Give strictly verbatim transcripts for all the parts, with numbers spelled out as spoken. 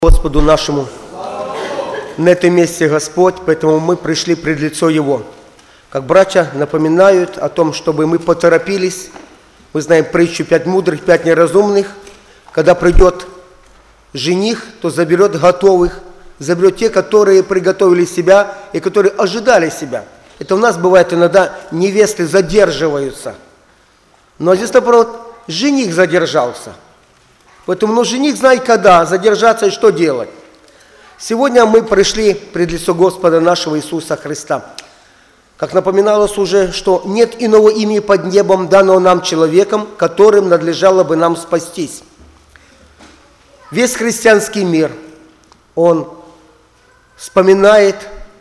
Господу нашему на этом месте Господь, поэтому мы пришли пред лицо Его. Как братья напоминают о том, чтобы мы поторопились. Мы знаем притчу «Пять мудрых, пять неразумных». Когда придет жених, то заберет готовых, заберет те, которые приготовили себя и которые ожидали себя. Это у нас бывает иногда невесты задерживаются. Но здесь, наоборот, жених задержался. Поэтому ну, жених знает, когда задержаться и что делать. Сегодня мы пришли пред лицо Господа нашего Иисуса Христа. Как напоминалось уже, что нет иного имени под небом, данного нам человеком, которым надлежало бы нам спастись. Весь христианский мир, он вспоминает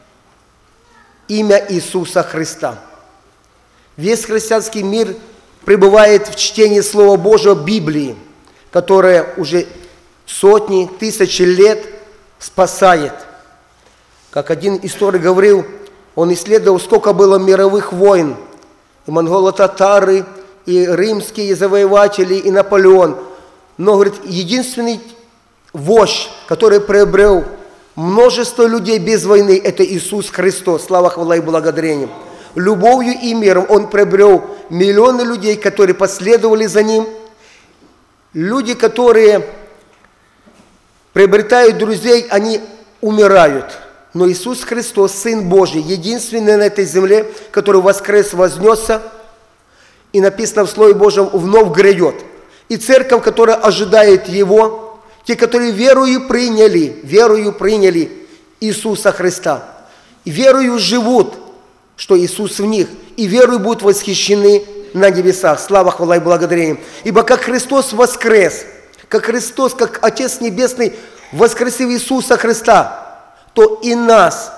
имя Иисуса Христа. Весь христианский мир пребывает в чтении Слова Божьего Библии, которая уже сотни, тысячи лет спасает. Как один историк говорил, он исследовал, сколько было мировых войн, и монголо-татары, и римские завоеватели, и Наполеон. Но, говорит, единственный вождь, который приобрел множество людей без войны, это Иисус Христос. Слава, хвала и благодарение. Любовью и миром он приобрел миллионы людей, которые последовали за ним. Люди, которые приобретают друзей, они умирают. Но Иисус Христос, Сын Божий, единственный на этой земле, который воскрес, вознесся, и написано в Слове Божьем, вновь грядет. И церковь, которая ожидает Его, те, которые верою приняли, верою приняли Иисуса Христа, и верою живут, что Иисус в них, и верою будут восхищены на небесах. Слава, хвала и благодарение. Ибо как Христос воскрес, как Христос, как Отец Небесный воскресил Иисуса Христа, то и нас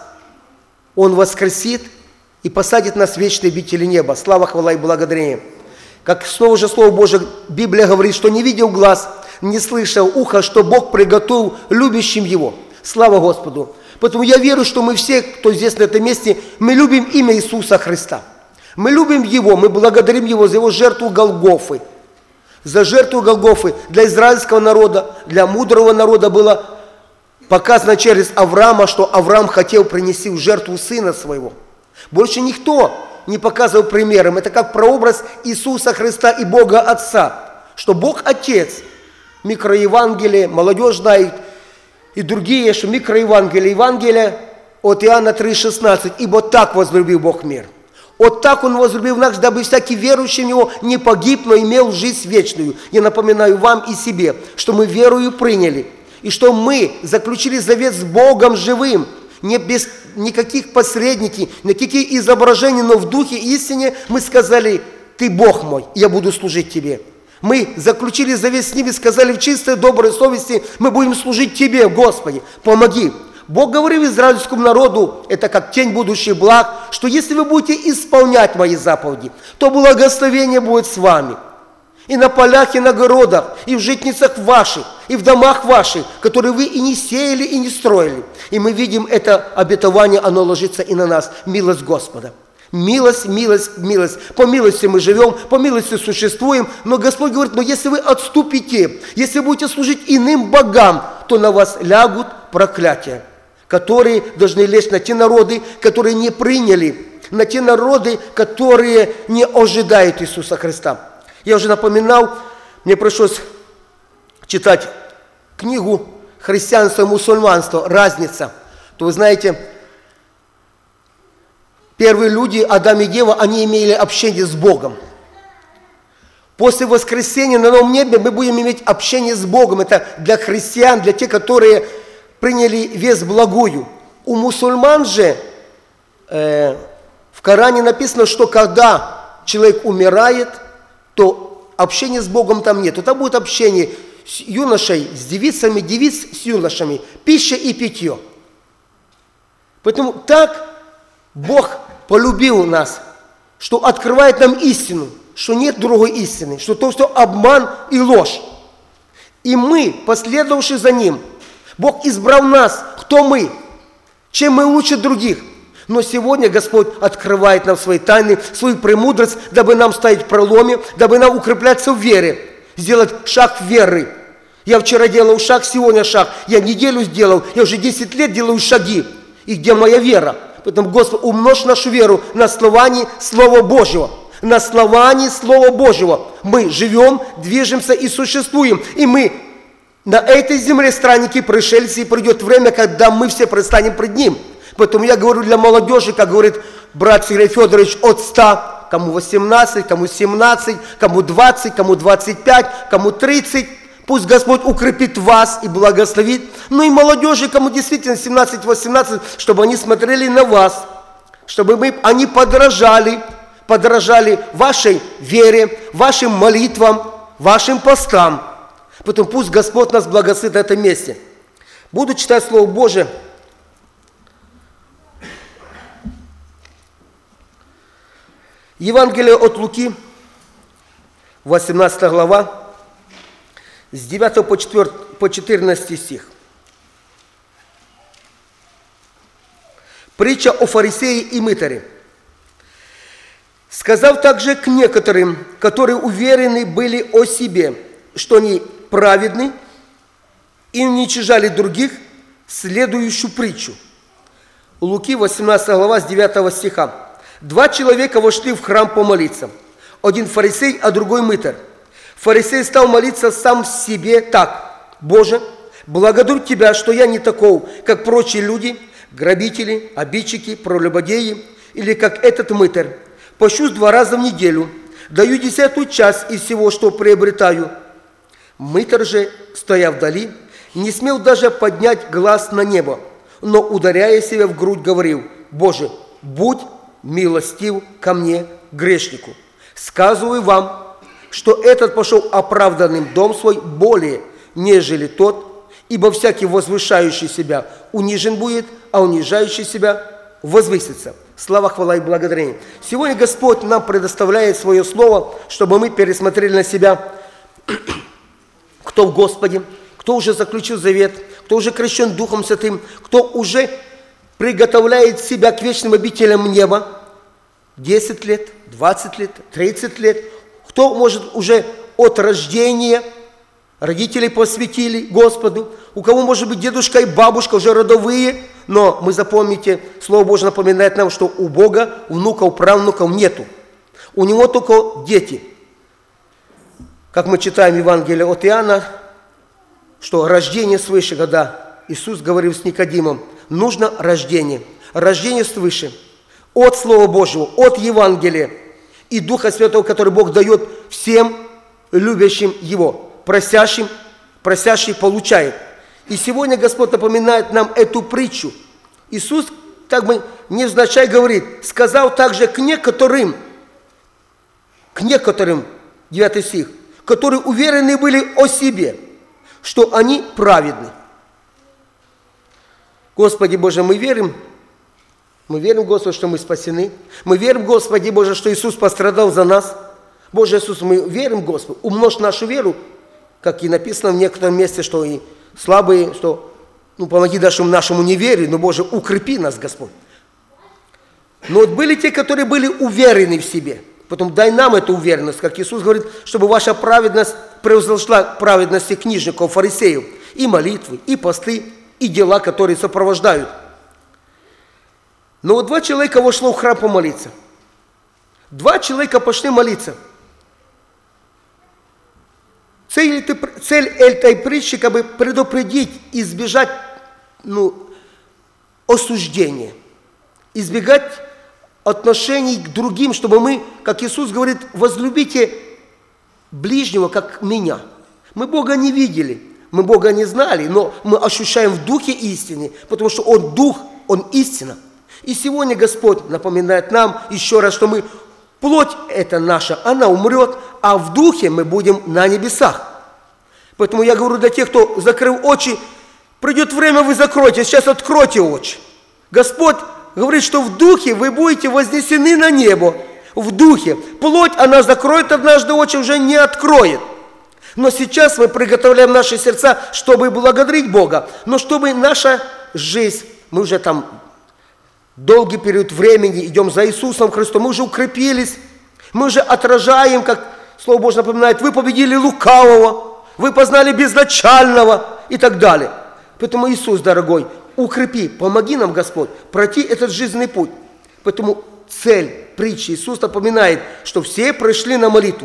Он воскресит и посадит нас в вечные обители неба. Слава, хвала и благодарение. Как снова же Слово Божие, Библия говорит, что не видел глаз, не слышал ухо, что Бог приготовил любящим Его. Слава Господу. Поэтому я верю, что мы все, кто здесь на этом месте, мы любим имя Иисуса Христа. Мы любим Его, мы благодарим Его за Его жертву Голгофы. За жертву Голгофы для израильского народа, для мудрого народа было показано через Авраама, что Авраам хотел принести в жертву сына своего. Больше никто не показывал примером. Это как прообраз Иисуса Христа и Бога Отца. Что Бог Отец, микроевангелие, молодежь знает, и другие, что микроевангелие, Евангелие от Иоанна три шестнадцать. Ибо так возлюбил Бог мир. Вот так Он возлюбил нас, дабы всякий верующий в Него не погиб, но имел жизнь вечную. Я напоминаю вам и себе, что мы верою приняли, и что мы заключили завет с Богом живым, не без никаких посредников, никаких изображений, но в духе истине мы сказали: «Ты Бог мой, я буду служить Тебе». Мы заключили завет с Ним и сказали в чистой, доброй совести: мы будем служить Тебе, Господи, помоги. Бог говорил израильскому народу, это как тень будущих благ, что если вы будете исполнять мои заповеди, то благословение будет с вами. И на полях, и на городах, и в житницах ваших, и в домах ваших, которые вы и не сеяли, и не строили. И мы видим это обетование, оно ложится и на нас. Милость Господа. Милость, милость, милость. По милости мы живем, по милости существуем. Но Господь говорит: но если вы отступите, если будете служить иным богам, то на вас лягут проклятия, которые должны лечь на те народы, которые не приняли, на те народы, которые не ожидают Иисуса Христа. Я уже напоминал, мне пришлось читать книгу «Христианство и мусульманство. Разница». То вы знаете, первые люди, Адам и Ева, они имели общение с Богом. После воскресения на новом небе мы будем иметь общение с Богом. Это для христиан, для тех, которые приняли весть благую. У мусульман же э, в Коране написано, что когда человек умирает, то общения с Богом там нет. Там будет общение с юношей, с девицами, девиц с юношами, пища и питье. Поэтому так Бог полюбил нас, что открывает нам истину, что нет другой истины, что то, что обман и ложь. И мы, последовавшие за Ним, Бог избрал нас, кто мы, чем мы лучше других. Но сегодня Господь открывает нам свои тайны, свою премудрость, дабы нам стоять в проломе, дабы нам укрепляться в вере, сделать шаг веры, Я вчера делал шаг, сегодня шаг. Я неделю сделал, я уже десять лет делаю шаги. И где моя вера? Поэтому, Господь, умножь нашу веру на основании Слова Божьего. На основании Слова Божьего. Мы живем, движемся и существуем. И мы на этой земле странники, пришельцы, и придет время, когда мы все предстанем пред Ним. Поэтому я говорю для молодежи, как говорит брат Сергей Федорович, от ста, кому восемнадцать, кому семнадцать, кому двадцать, кому двадцать пять, кому тридцать. Пусть Господь укрепит вас и благословит. Ну и молодежи, кому действительно семнадцать-восемнадцать, чтобы они смотрели на вас, чтобы мы, они подражали, подражали вашей вере, вашим молитвам, вашим постам. Поэтому пусть Господь нас благословит на этом месте. Буду читать Слово Божие. Евангелие от Луки, восемнадцатая глава, с девятого по четырнадцатый стих. Притча о фарисее и мытаре. Сказав также к некоторым, которые уверены были о себе, что они праведны и уничижали других, следующую притчу. Луки, восемнадцатая глава, с девятого стиха. Два человека вошли в храм помолиться. Один фарисей, а другой мытарь. Фарисей стал молиться сам себе так: «Боже, благодарю Тебя, что я не таков, как прочие люди, грабители, обидчики, прелюбодеи, или как этот мытарь. Пощусь два раза в неделю, даю десятую часть из всего, что приобретаю». Мытарь же, стоя вдали, не смел даже поднять глаз на небо, но, ударяя себя в грудь, говорил: «Боже, будь милостив ко мне, грешнику. Сказываю вам, что этот пошел оправданным в дом свой более, нежели тот, ибо всякий возвышающий себя унижен будет, а унижающий себя возвысится». Слава, хвала и благодарение. Сегодня Господь нам предоставляет свое слово, чтобы мы пересмотрели на себя, кто в Господе, кто уже заключил завет, кто уже крещен Духом Святым, кто уже приготовляет себя к вечным обителям неба. десять лет, двадцать лет, тридцать лет. Кто, может, уже от рождения родителей посвятили Господу. У кого, может быть, дедушка и бабушка уже родовые. Но мы запомните, Слово Божье напоминает нам, что у Бога внуков, правнуков нету. У Него только дети. Как мы читаем Евангелие от Иоанна, что рождение свыше, когда Иисус говорил с Никодимом, нужно рождение. Рождение свыше. От Слова Божьего, от Евангелия и Духа Святого, который Бог дает всем любящим Его. Просящим, просящий получает. И сегодня Господь напоминает нам эту притчу. Иисус, так бы невзначай говорит, сказал также к некоторым, к некоторым, девятый стих, которые уверены были о себе, что они праведны. Господи Боже, мы верим, мы верим, Господи, что мы спасены. Мы верим, Господи Боже, что Иисус пострадал за нас. Боже Иисус, мы верим, Господи, умножь нашу веру, как и написано в некотором месте, что и слабые, что, ну, помоги нашему, нашему неверию, но, Боже, укрепи нас, Господь. Но вот были те, которые были уверены в себе. Потом дай нам эту уверенность, как Иисус говорит, чтобы ваша праведность превзошла праведности книжников, фарисеев. И молитвы, и посты, и дела, которые сопровождают. Но вот два человека вошло в храм помолиться. Два человека пошли молиться. Цель, цель этой притчи, как бы предупредить, избежать ну, осуждения, избегать отношений к другим, чтобы мы, как Иисус говорит, возлюбите ближнего, как меня. Мы Бога не видели, мы Бога не знали, но мы ощущаем в духе истины, потому что Он дух, Он истина. И сегодня Господь напоминает нам еще раз, что мы, плоть эта наша, она умрет, а в духе мы будем на небесах. Поэтому я говорю для тех, кто закрыл очи, придет время, вы закроете, сейчас откройте очи. Господь говорит, что в духе вы будете вознесены на небо. В духе. Плоть, она закроет однажды очи, уже не откроет. Но сейчас мы приготовляем наши сердца, чтобы благодарить Бога. Но чтобы наша жизнь, мы уже там долгий период времени идем за Иисусом Христом, мы уже укрепились, мы уже отражаем, как Слово Божье напоминает, вы победили лукавого, вы познали безначального и так далее. Поэтому, Иисус, дорогой, укрепи, помоги нам, Господь, пройти этот жизненный путь. Поэтому цель притчи Иисус напоминает, что все пришли на молитву.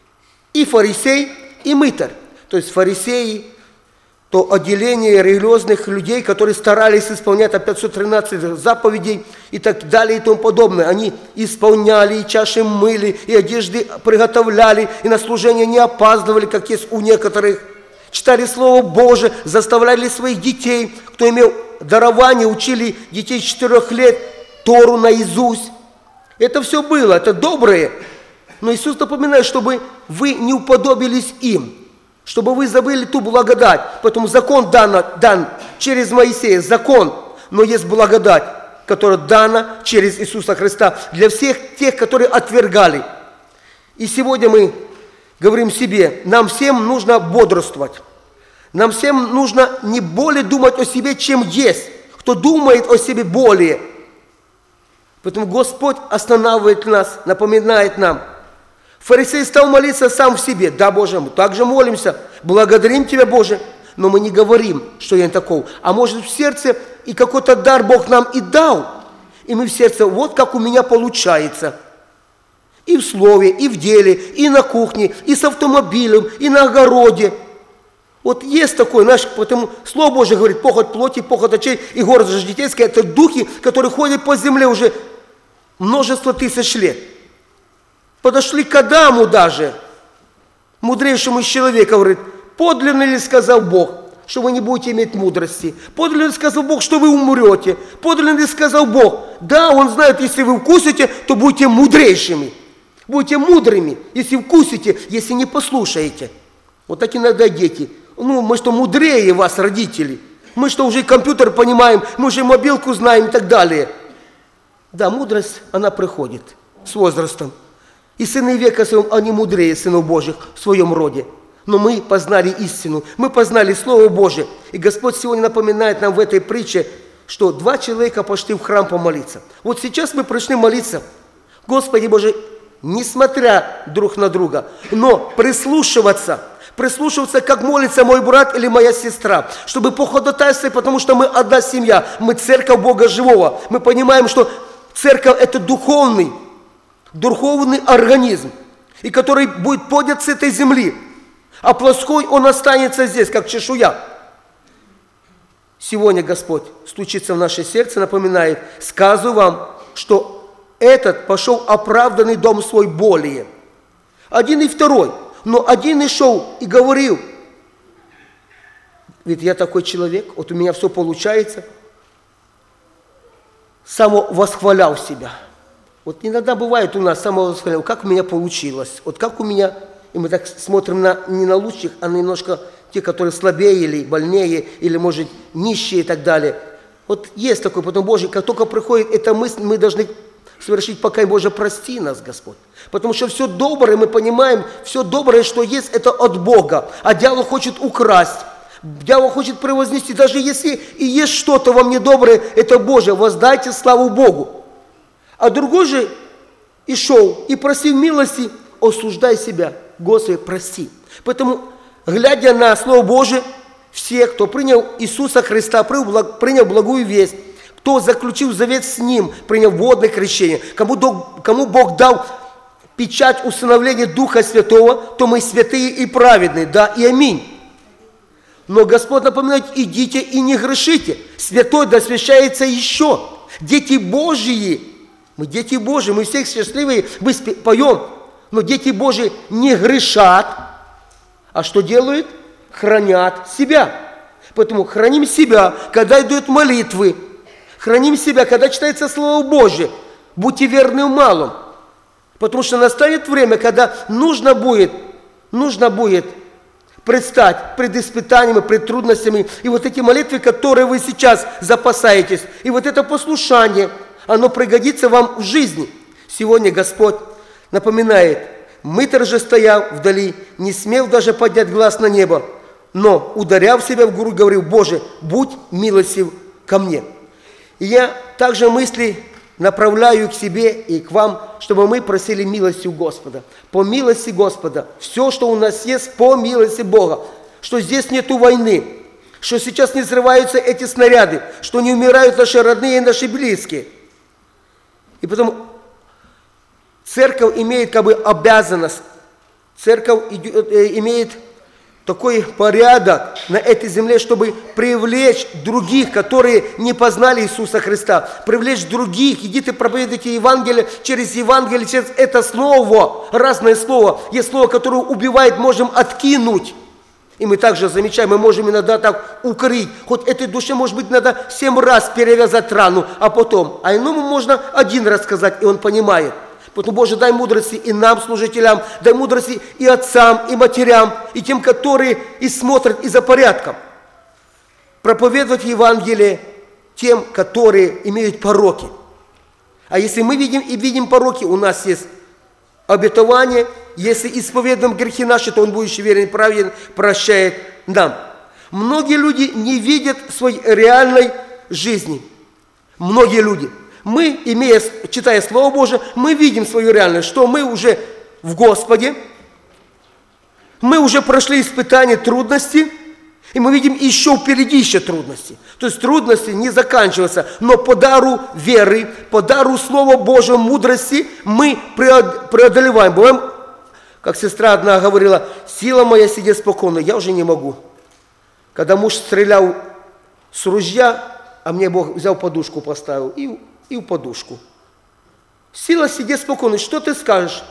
И фарисей, и мытарь. То есть фарисеи, то отделение религиозных людей, которые старались исполнять пятьсот тринадцать заповедей и так далее и тому подобное. Они исполняли, и чаши мыли, и одежды приготовляли, и на служение не опаздывали, как есть у некоторых. Читали Слово Божие, заставляли своих детей, кто имел дарование, учили детей с четырех лет Тору наизусть. Это все было, это доброе. Но Иисус напоминает, чтобы вы не уподобились им, чтобы вы забыли ту благодать. Поэтому закон дан, дан через Моисея, закон, но есть благодать, которая дана через Иисуса Христа для всех тех, которые отвергали. И сегодня мы говорим себе, нам всем нужно бодрствовать. Нам всем нужно не более думать о себе, чем есть. Кто думает о себе более. Поэтому Господь останавливает нас, напоминает нам. Фарисей стал молиться сам в себе. Да, Боже, мы также молимся. Благодарим Тебя, Боже. Но мы не говорим, что я не таков. А может в сердце и какой-то дар Бог нам и дал. И мы в сердце, вот как у меня получается. И в слове, и в деле, и на кухне, и с автомобилем, и на огороде. Вот есть такое, знаешь, потому Слово Божие говорит, похоть плоти, похоть очей и гордость житейская. Это духи, которые ходят по земле уже множество тысяч лет. Подошли к Адаму даже, мудрейшему из человека, говорит, подлинно ли сказал Бог, что вы не будете иметь мудрости? Подлинно ли сказал Бог, что вы умрете? Подлинно ли сказал Бог? Да, Он знает, если вы вкусите, то будете мудрейшими. Будете мудрыми, если вкусите, если не послушаете. Вот так иногда дети. Ну, мы что, мудрее вас, родители? Мы что, уже компьютер понимаем, мы уже мобилку знаем и так далее. Да, мудрость, она приходит с возрастом. И сыны века своем, они мудрее сынов Божьих в своем роде. Но мы познали истину, мы познали Слово Божие. И Господь сегодня напоминает нам в этой притче, что два человека пошли в храм помолиться. Вот сейчас мы пришли молиться. Господи Боже, несмотря друг на друга, но прислушиваться, прислушиваться, как молится мой брат или моя сестра, чтобы по ходатайству, потому что мы одна семья, мы церковь Бога Живого. Мы понимаем, что церковь – это духовный, духовный организм, и который будет поднят с этой земли, а плоской он останется здесь, как чешуя. Сегодня Господь стучится в наше сердце, напоминает, сказываю вам, что этот пошел оправданный дом свой более. Один и второй, но один и шел и говорил, ведь я такой человек, вот у меня все получается, самовосхвалял себя. Вот иногда бывает у нас самовосхвалял, как у меня получилось, вот как у меня, и мы так смотрим на, не на лучших, а на немножко те, которые слабее или больнее, или, может, нищие и так далее. Вот есть такой, потом, Боже, как только приходит эта мысль, мы должны совершить покаяние, Боже, прости нас, Господь. Потому что все доброе, мы понимаем, все доброе, что есть, это от Бога. А дьявол хочет украсть, дьявол хочет превознести. Даже если и есть что-то во мне доброе, это Боже, воздайте славу Богу. А другой же и шел, и просил милости, осуждай себя, Господи, прости. Поэтому, глядя на Слово Божие, все, кто принял Иисуса Христа, принял благую весть, кто заключил завет с Ним, принял водное крещение, кому, кому Бог дал печать усыновления Духа Святого, то мы святые и праведные, да и аминь. Но Господь напоминает, идите и не грешите. Святой досвящается еще. Дети Божьи, мы дети Божьи, мы все счастливые, мы поем, но дети Божьи не грешат, а что делают? Хранят себя. Поэтому храним себя, когда идут молитвы, храним себя, когда читается Слово Божие. Будьте верны в малом. Потому что настанет время, когда нужно будет, нужно будет предстать пред испытаниями, пред трудностями. И вот эти молитвы, которые вы сейчас запасаетесь, и вот это послушание, оно пригодится вам в жизни. Сегодня Господь напоминает, мытарь же стоял вдали, не смел даже поднять глаз на небо, но, ударяв себя в грудь, говорил, Боже, будь милостив ко мне. И я также мысли направляю к себе и к вам, чтобы мы просили милости у Господа. По милости Господа. Все, что у нас есть, по милости Бога. Что здесь нету войны. Что сейчас не взрываются эти снаряды. Что не умирают наши родные и наши близкие. И потом церковь имеет как бы обязанность. Церковь имеет такой порядок на этой земле, чтобы привлечь других, которые не познали Иисуса Христа. Привлечь других. Идите проповедуйте Евангелие через Евангелие, через это слово. Разное слово. Есть слово, которое убивает, можем откинуть. И мы также замечаем, мы можем иногда так укрыть. Хоть этой душе, может быть, надо семь раз перевязать рану, а потом. А иному можно один раз сказать, и он понимает. Поэтому, Боже, дай мудрости и нам, служителям, дай мудрости и отцам, и матерям, и тем, которые и смотрят, и за порядком. Проповедовать Евангелие тем, которые имеют пороки. А если мы видим и видим пороки, у нас есть обетование. Если исповедуем грехи наши, то Он, будучи верен и праведен, прощает нам. Многие люди не видят своей реальной жизни. Многие люди. Мы, имея, читая Слово Божие, мы видим свою реальность, что мы уже в Господе, мы уже прошли испытания, трудности, и мы видим еще впереди еще трудности. То есть трудности не заканчиваются, но по дару веры, по дару Слова Божьего, мудрости мы преодолеваем. Бываем, как сестра одна говорила, сила моя сидит спокойно, я уже не могу. Когда муж стрелял с ружья, а мне Бог взял подушку, поставил и и в подушку. Сила сидит спокойно. Что ты скажешь?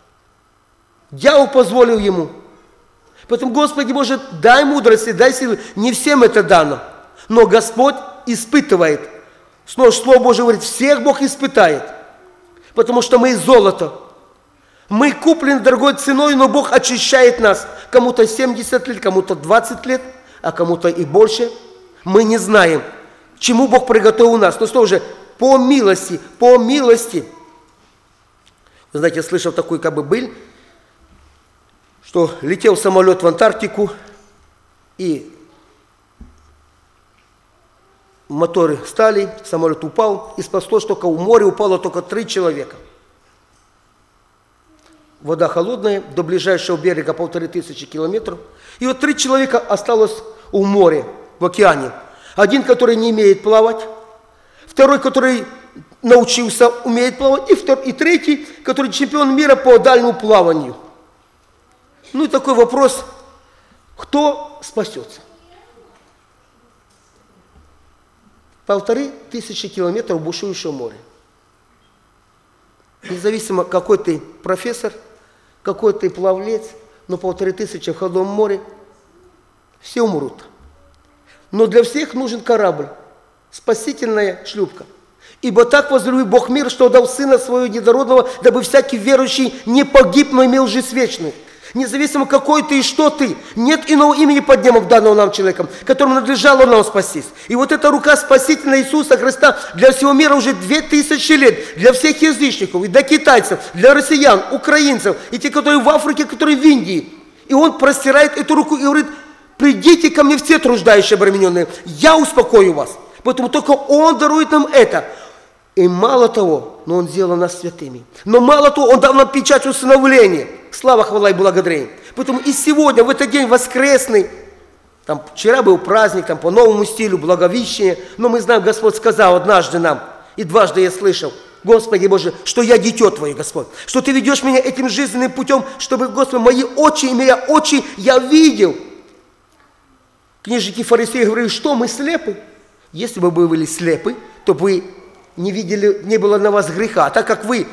Дьявол позволил ему. Поэтому, Господи Боже, дай мудрости, дай силы. Не всем это дано. Но Господь испытывает. Снова Слово Божие говорит, всех Бог испытает. Потому что мы из золота. Мы куплены дорогой ценой, но Бог очищает нас. Кому-то семьдесят лет, кому-то двадцать лет, а кому-то и больше. Мы не знаем, чему Бог приготовил нас. Но что же, по милости, по милости. Вы знаете, я слышал такую как бы быль, что летел самолет в Антарктику, и моторы стали, самолет упал, и спаслось только в море упало только три человека. Вода холодная, до ближайшего берега полторы тысячи километров. И вот три человека осталось в море, в океане. Один, который не умеет плавать, второй, который научился, умеет плавать, и, второй, и третий, который чемпион мира по дальнему плаванию. Ну и такой вопрос, кто спасется? Полторы тысячи километров бушующего моря. Независимо, какой ты профессор, какой ты пловец, но полторы тысячи в холодном море, все умрут. Но для всех нужен корабль. Спасительная шлюпка. Ибо так возлюбил Бог мир, что дал Сына Своего Единородного, дабы всякий верующий не погиб, но имел жизнь вечную. Независимо, какой ты и что ты, нет иного имени под небом данного нам человеком, которому надлежало нам спастись. И вот эта рука спасительная Иисуса Христа для всего мира уже две тысячи лет, для всех язычников, и для китайцев, для россиян, украинцев, и те, которые в Африке, которые в Индии. И Он простирает эту руку и говорит, придите ко мне все труждающие обремененные, я успокою вас. Поэтому только Он дарует нам это. И мало того, но Он сделал нас святыми. Но мало того, Он дал нам печать усыновления. Слава, хвала и благодарение. Поэтому и сегодня, в этот день воскресный, там вчера был праздник, там по новому стилю, Благовещение, но мы знаем, Господь сказал однажды нам, и дважды я слышал, Господи Боже, что я дитё Твое, Господь, что Ты ведешь меня этим жизненным путем, чтобы, Господи, мои очи, имея очи, я видел. Книжники фарисеи говорили, что мы слепы? Если бы вы были слепы, то вы не видели, не было на вас греха. А так как вы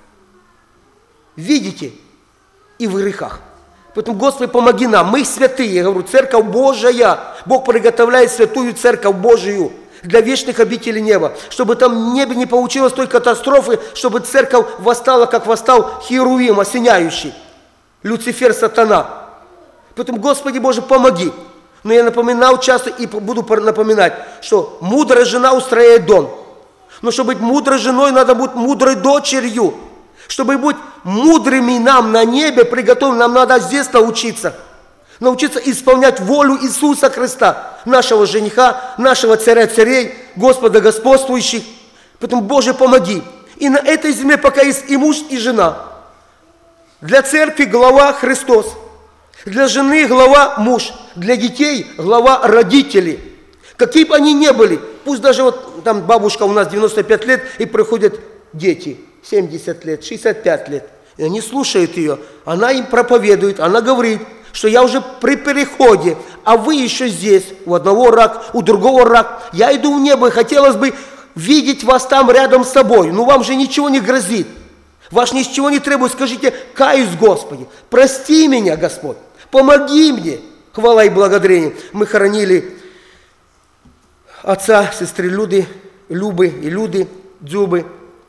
видите и в грехах. Поэтому, Господи, помоги нам. Мы святые. Я говорю, Церковь Божия. Бог приготовляет святую Церковь Божию для вечных обителей неба. Чтобы там в небе не получилось той катастрофы, чтобы Церковь восстала, как восстал Херувим, осеняющий. Люцифер, сатана. Поэтому, Господи Боже, помоги. Но я напоминал часто и буду напоминать, что мудрая жена устрояет дом. Но чтобы быть мудрой женой, надо быть мудрой дочерью. Чтобы быть мудрыми нам на небе, приготовленным, нам надо здесь научиться. Научиться исполнять волю Иисуса Христа, нашего жениха, нашего царя царей, Господа господствующих. Поэтому, Боже, помоги. И на этой земле пока есть и муж, и жена. Для церкви глава Христос. Для жены глава муж. Для детей глава родители. Какие бы они ни были, пусть даже вот там бабушка у нас девяносто пять лет, и приходят дети, семьдесят лет, шестьдесят пять лет. И они слушают ее, она им проповедует, она говорит, что я уже при переходе, а вы еще здесь, у одного рак, у другого рак. Я иду в небо, и хотелось бы видеть вас там рядом с собой. Но вам же ничего не грозит. Ваш ничего не требует. Скажите, каюсь, Господи, прости меня, Господь, помоги мне. Хвала и благодарение. Мы хоронили отца, сестры Люды, Любы и Люды, Дзюбы.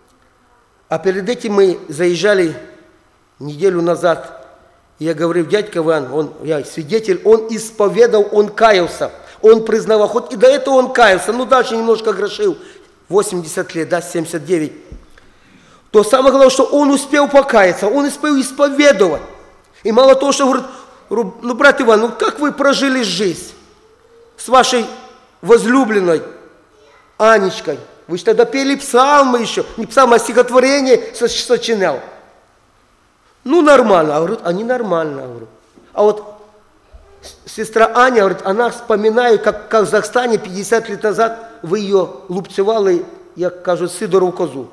А перед этим мы заезжали неделю назад. Я говорю, дядька Иван, он, я свидетель, он исповедал, он каялся. Он признавал, хоть и до этого он каялся, но дальше немножко грешил. восемьдесят лет, да, семьдесят девять. То самое главное, что он успел покаяться, он успел исповедовать. И мало того, что говорит, ну, брат Иван, ну как вы прожили жизнь с вашей возлюбленной Анечкой? Вы же тогда пели псалмы еще, не псалмы, а стихотворение сочинял. Ну, нормально. А говорит, а не нормально. Говорю. А вот сестра Аня, говорит, она вспоминает, как в Казахстане пятьдесят лет назад вы ее лупцевали, я кажу, Сидорову козу.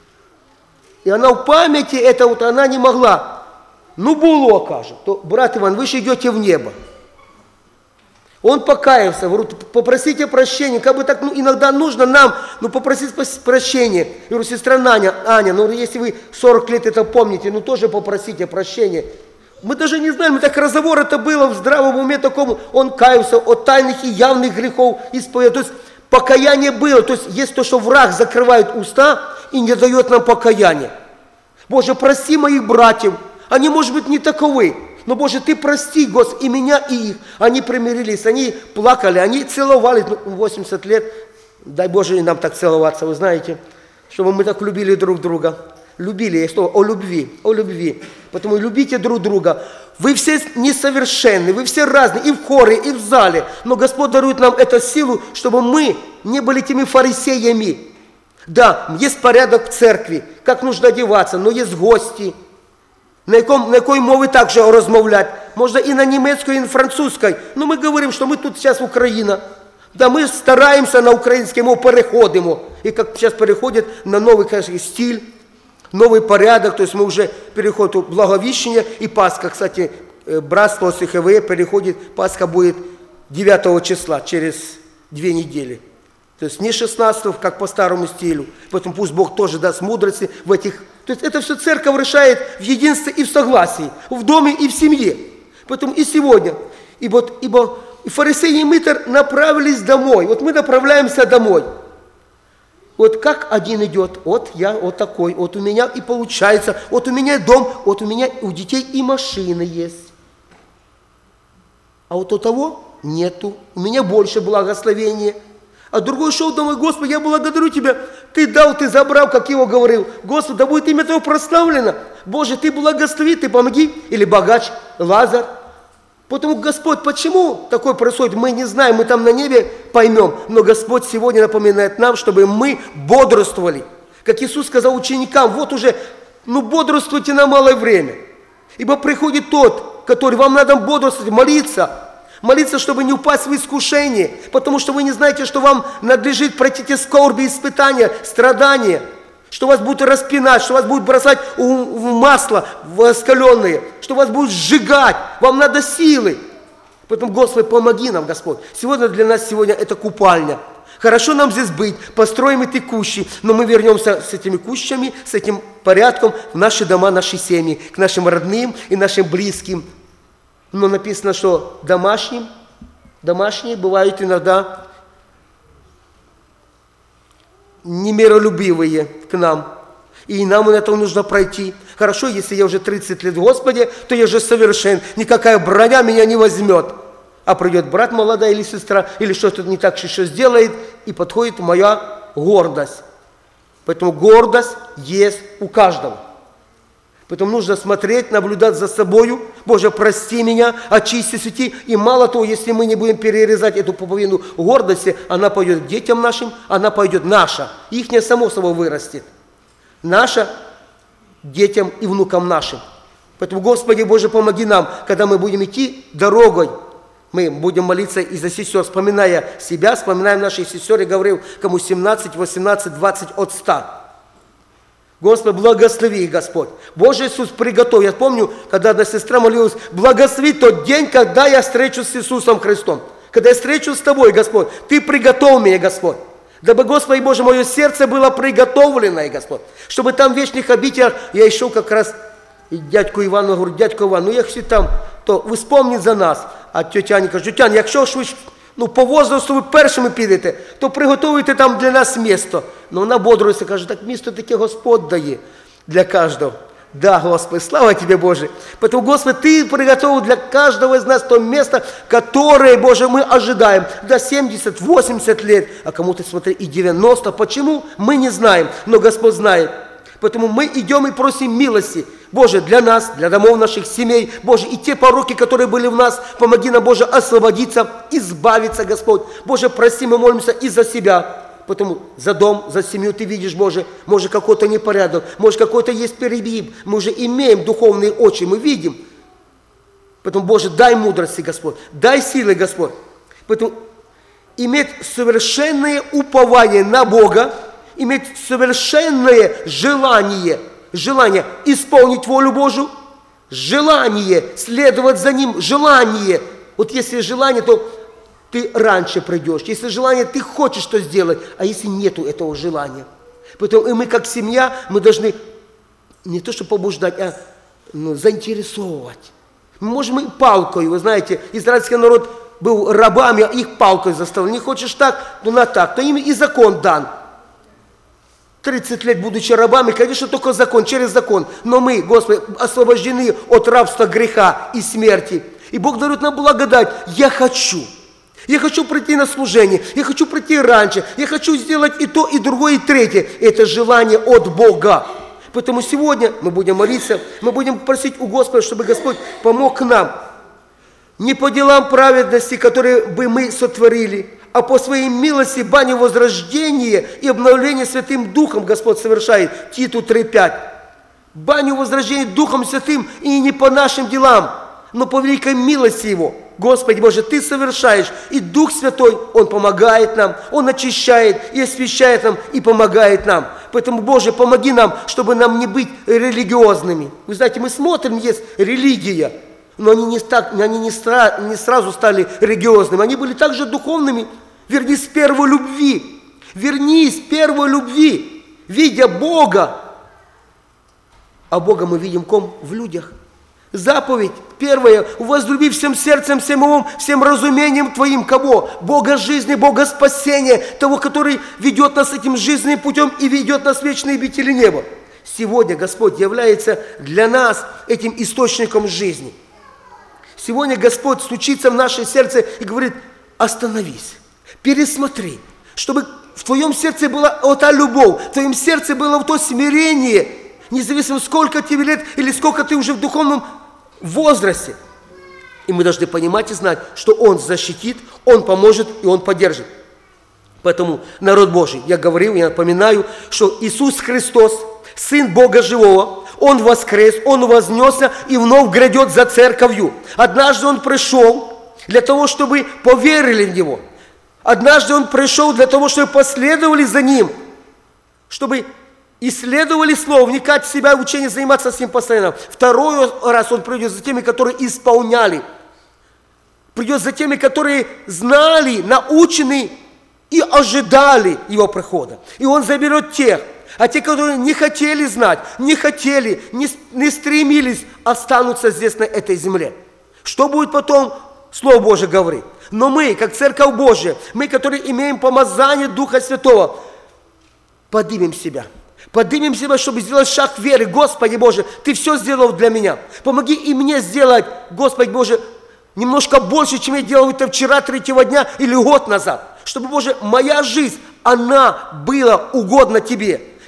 И она в памяти, это вот она не могла. Ну, было, каже. То, брат Иван, вы же идете в небо. Он покаялся, говорит, попросите прощения, как бы так, ну, иногда нужно нам, ну, попросить прощения. Я говорю, сестра Наня, Аня, ну, если вы сорок лет это помните, ну, тоже попросите прощения. Мы даже не знаем, так разговор это было в здравом уме такому, он каялся от тайных и явных грехов исповедовал. То есть покаяние было, то есть есть то, что враг закрывает уста и не дает нам покаяния. Боже, прости моих братьев, они, может быть, не таковы. Но, Боже, Ты прости, Господи, и меня, и их. Они примирились, они плакали, они целовались. Ну, восемьдесят лет, дай Боже, и нам так целоваться, вы знаете, чтобы мы так любили друг друга. Любили, я слово, о любви, о любви. Поэтому любите друг друга. Вы все несовершенны, вы все разные, и в хоре, и в зале. Но Господь дарует нам эту силу, чтобы мы не были теми фарисеями. Да, есть порядок в церкви, как нужно одеваться, но есть гости. На якому, на якої мові також розмовляти. Можна і на німецькій, і на французькій. Ну, ми говоримо, що ми тут зараз Україна. Да, ми стараємося на українській мові, переходимо. І як зараз переходять на новий, кажуть, стиль, новий порядок. Тобто ми вже переходимо в Благовіщення і Пасха. Кстати, братство СХВ переходит, Пасха будет девятого числа, через две недели. То есть не шестнадцатого, как по старому стилю. Поэтому пусть Бог тоже даст мудрости в этих... То есть это все церковь решает в единстве и в согласии, в доме и в семье. Поэтому и сегодня, и вот, ибо и фарисеи и мытарь направились домой. Вот мы направляемся домой. Вот как один идет, вот я вот такой, вот у меня и получается, вот у меня дом, вот у меня у детей и машины есть. А вот у того нету, у меня больше благословения. А другой шел домой, Господи, я благодарю Тебя, Ты дал, Ты забрал, как его говорил. Господи, да будет имя Твое прославлено. Боже, Ты благослови, Ты помоги. Или богач Лазарь. Потому, Господь, почему такое происходит, мы не знаем, мы там на небе поймем. Но Господь сегодня напоминает нам, чтобы мы бодрствовали. Как Иисус сказал ученикам, вот уже, ну бодрствуйте на малое время. Ибо приходит тот, который вам надо бодрствовать, молиться. Молиться, чтобы не упасть в искушение, потому что вы не знаете, что вам надлежит пройти те скорби, испытания, страдания, что вас будут распинать, что вас будут бросать в масло, в раскаленные, что вас будут сжигать, вам надо силы. Поэтому, Господи, помоги нам, Господь. Сегодня для нас сегодня это купальня. Хорошо нам здесь быть, построим эти кущи, но мы вернемся с этими кущами, с этим порядком в наши дома, наши семьи, к нашим родным и нашим близким. Но написано, что домашним, домашние бывают иногда немиролюбивые к нам. И нам это нужно пройти. Хорошо, если я уже тридцать лет в Господе, то я же совершен. Никакая броня меня не возьмет. А придет брат молодая или сестра, или что-то не так что сделает, и подходит моя гордость. Поэтому гордость есть у каждого. Поэтому нужно смотреть, наблюдать за собою. Боже, прости меня, очисти, свети. И мало того, если мы не будем перерезать эту пуповину гордости, она пойдет к детям нашим, она пойдет наша. Ихняя само собой вырастет. Наша детям и внукам нашим. Поэтому, Господи Боже, помоги нам, когда мы будем идти дорогой, мы будем молиться и за сестер, вспоминая себя, вспоминаем наших сестер. Я говорил, кому семнадцать, восемнадцать, двадцать от ста. Господи, благослови их, Господь. Боже Иисус, приготовь. Я помню, когда одна сестра молилась, благослови тот день, когда я встречусь с Иисусом Христом. Когда я встречусь с Тобой, Господь, Ты приготовь меня, Господь. Дабы, Господи Боже, мое сердце было приготовлено, Господь. Чтобы там в вечных обителях я шел как раз и дядьку Ивану, говорю, дядьку Иван, ну якщо там, то ви вспомніть за нас. А тетя Аня каже, тетя Аня, якщо ж ви ну, по возрасту ви першими підете, то приготуйте там для нас місто. Ну вона бодрується, каже, так місто таке Господь дає для кожного. Да, Господи, слава Тебе, Боже. Поэтому, Господи, Ты приготовил для каждого из нас то место, которое, Боже, мы ожидаем. До семьдесят, восемьдесят лет, а кому-то, смотри, и девяносто. Почему? Мы не знаем, но Господь знает. Поэтому мы идем и просим милости, Боже, для нас, для домов наших семей, Боже, и те пороки, которые были в нас, помоги нам, Боже, освободиться, избавиться, Господь. Боже, прости, мы молимся и за себя. Потому за дом, за семью Ты видишь, Боже, может какой-то непорядок, может какой-то есть перегиб. Мы уже имеем духовные очи, мы видим. Поэтому, Боже, дай мудрости, Господь, дай силы, Господь. Поэтому иметь совершенное упование на Бога, иметь совершенное желание, желание исполнить волю Божию, желание следовать за Ним, желание. Вот если желание, то ты раньше придешь. Если желание, ты хочешь что сделать, а если нету этого желания. Поэтому и мы, как семья, мы должны не то что побуждать, а ну, заинтересовывать. Мы можем и палкой, вы знаете, израильский народ был рабами, а их палкой заставили. Не хочешь так, ну на так, то им и закон дан. тридцать лет, будучи рабами, конечно, только закон, через закон. Но мы, Господи, освобождены от рабства, греха и смерти. И Бог дает нам благодать. Я хочу. Я хочу прийти на служение. Я хочу прийти раньше. Я хочу сделать и то, и другое, и третье. Это желание от Бога. Поэтому сегодня мы будем молиться, мы будем просить у Господа, чтобы Господь помог нам. Не по делам праведности, которые бы мы сотворили, а по своей милости, баню возрождения и обновления Святым Духом Господь совершает. Титу три пять. Баню возрождения Духом Святым и не по нашим делам, но по великой милости Его. Господи Боже, Ты совершаешь, и Дух Святой, Он помогает нам, Он очищает и освящает нам, и помогает нам. Поэтому, Боже, помоги нам, чтобы нам не быть религиозными. Вы знаете, мы смотрим, есть религия, но они не, так, они не, стра, не сразу стали религиозными, они были также духовными. Вернись с первой любви, вернись с первой любви, видя Бога. А Бога мы видим ком? В людях. Заповедь первая, возлюби всем сердцем, всем умом, всем разумением Твоим кого? Бога жизни, Бога спасения, того, который ведет нас этим жизненным путем и ведет нас в вечные обители неба. Сегодня Господь является для нас этим источником жизни. Сегодня Господь стучится в наше сердце и говорит, остановись, пересмотри, чтобы в твоем сердце была вот та любовь, в твоем сердце было вот то смирение, независимо сколько тебе лет или сколько ты уже в духовном возрасте. И мы должны понимать и знать, что Он защитит, Он поможет и Он поддержит. Поэтому, народ Божий, я говорил, я напоминаю, что Иисус Христос, Сын Бога Живого, Он воскрес, Он вознесся и вновь грядет за церковью. Однажды Он пришел для того, чтобы поверили в Него. Однажды Он пришел для того, чтобы последовали за Ним, чтобы исследовали Слово, вникать в себя, в учение, заниматься с Ним постоянно. Второй раз Он придет за теми, которые исполняли. Придет за теми, которые знали, научены и ожидали Его прихода. И Он заберет тех. А те, которые не хотели знать, не хотели, не, не стремились, останутся здесь, на этой земле. Что будет потом? Слово Божие говорит. Но мы, как Церковь Божия, мы, которые имеем помазание Духа Святого, поднимем себя. Поднимем себя, чтобы сделать шаг веры. Господи Боже, Ты все сделал для меня. Помоги и мне сделать, Господи Боже, немножко больше, чем я делал это вчера, третьего дня или год назад. Чтобы, Боже, моя жизнь, она была угодна Тебе.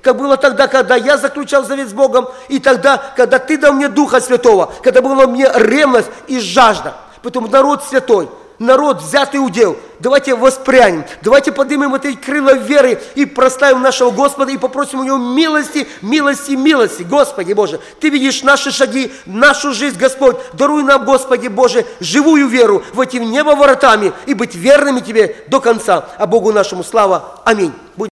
как было тогда, когда я заключал завет с Богом, и тогда, когда Ты дал мне Духа Святого, когда была мне ревность и жажда. Поэтому народ святой, народ взятый удел, давайте воспрянем, давайте поднимем эти крылья веры и прославим нашего Господа и попросим у Него милости, милости, милости. Господи Боже, Ты видишь наши шаги, нашу жизнь, Господь, даруй нам, Господи Боже, живую веру в эти небо воротами и быть верными Тебе до конца. А Богу нашему слава. Аминь.